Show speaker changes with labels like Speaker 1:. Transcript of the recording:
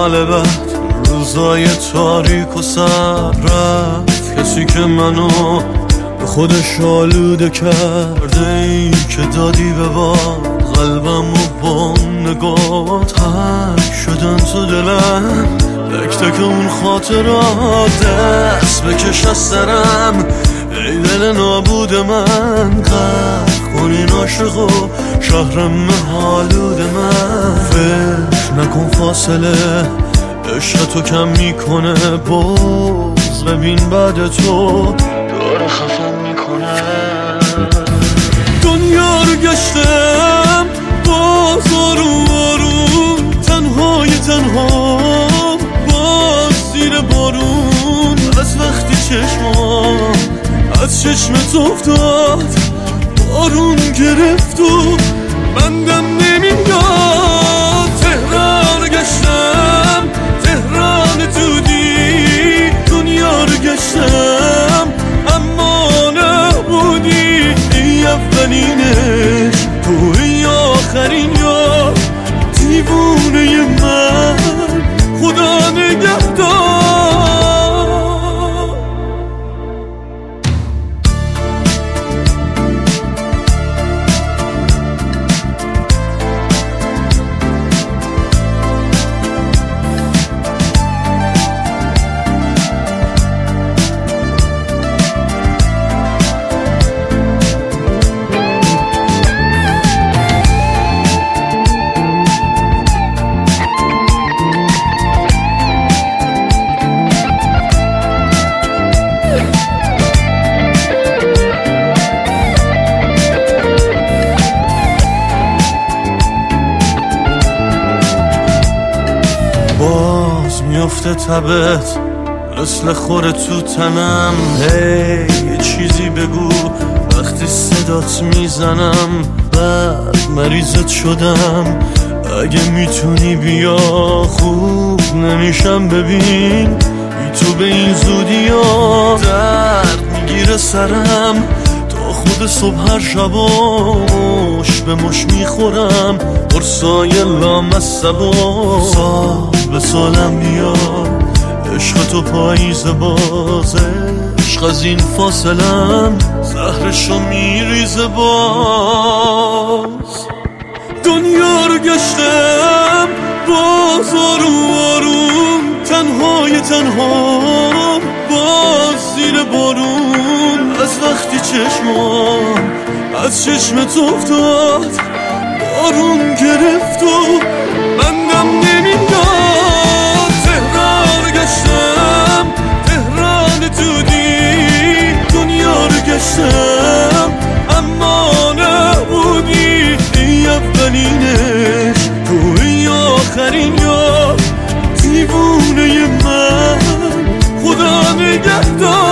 Speaker 1: مال بعد روزای تاریک و سر رفت کسی که منو به خودش آلوده کرده، ای که دادی به باد قلبم و با نگاه تک شدن تو دلم، تک تک اون خاطرات دست بکش از سرم. ای دل نابود من غرق کن این عاشق و شهرم حالود من. فکر نکن فاصله عشق تو کم میکنه، باز ببین بعد تو داره خفم میکنه. دنیا رو گشتم باز آروم آروم، تنهای تنها باز زیر بارون. از وقتی چشمام از چشمت افتاد بارون گرفت و بندم نمیاد. تهران رو گشتم تهران دودی، دنیا رو گشتم اما نبودی. ای اولینش توی آخرین یار، دیوونه من خدا نگهدار. باز میفته تبت مثل خوره تو تنم. هی یه چیزی بگو وقتی صدات میزنم. بعد مریضت شدم اگه میتونی بیا، خوب نمیشم ببین بی تو به این زودی ها. درد میگیره سرم تا خود صبح هر شبا، مش به مش میخورم قرصای لامصبا. سال به سالم میاد عشق تو پاییز بازه، عشق از این فاصلم زهرشو میریزه باز. دنیا رو گشتم باز آروم آروم، تنهای تنها باز زیر بارون. از وقتی چشمام از چشمت افتاد بارون گرفت و بندم نمیداد. تهران رو گشتم تهران دودی، دنیا رو گشتم اما نبودی. ای اولینش توی آخرین یار، دیوونه من خدا نگهدار.